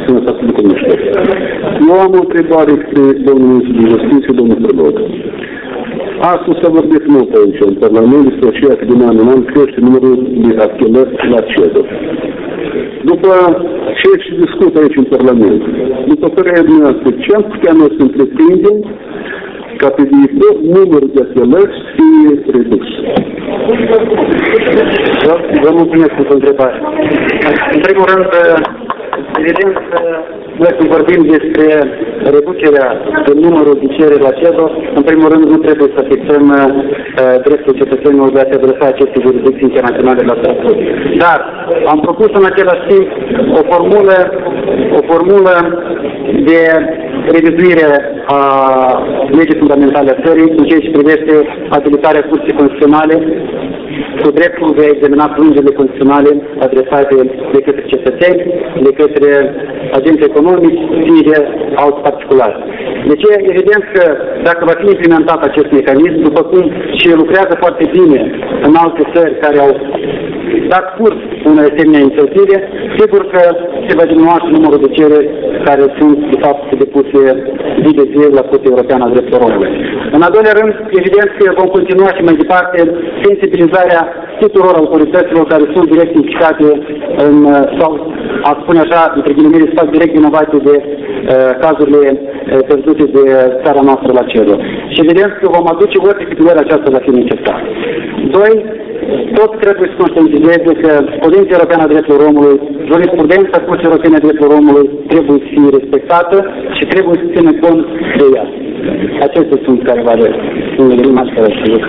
Sănătate de București. Eu am o întrebare către domnul ministru de Justiție, domnul Prălog. Astăzi s-a vorbit mult aici, în Parlament, despre ceea că din an în an crește numărul de achelări la CEDO. După ce se discută aici în Parlament, după părerea dumneavoastră, ce am putea noi să întreprindem ca pe viitor numărul de achelări să fie redus? Vă mulțumesc pentru întrebare. În primul rând, evident, noi când vorbim despre reducerea de numărul de cereri la CEDO, în primul rând nu trebuie să fixăm dreptul cetățenilor de a se adresa aceste jurisdicții internaționale la statut. Dar am propus în același timp o formulă de revizuire a legii fundamentale a țării în ceea ce privește abilitarea Curții Constituționale cu dreptul de a examina plângerile constituționale adresate de către cetățeni, de către agenți economici, fie de alți particulari. Deci e evident că dacă va fi implementat acest mecanism, după cum și lucrează foarte bine în alte țări care au dat curs unei asemenea inițiative, sigur că se va diminua și numărul de cereri care sunt, de fapt, depuse zi de zi la Curtea Europeană a Drepturilor Omului. În al doilea rând, evident că vom continua și mai departe sensibilizarea tuturor autorităților care sunt direct implicate în, sau, a spune așa, între ghilimele, sau direct vinovate de cazurile pierdute de țara noastră la CEDO. Și evident că vom aduce orice câte aceasta va fi necesar. Doi, tot trebuie să conștientizeze că Convenția Europeană a Drepturilor Omului, jurisprudența Curții Europene a Drepturilor Omului trebuie să fie respectată și trebuie să țină cont de ea. Acestea sunt careva de remarci care să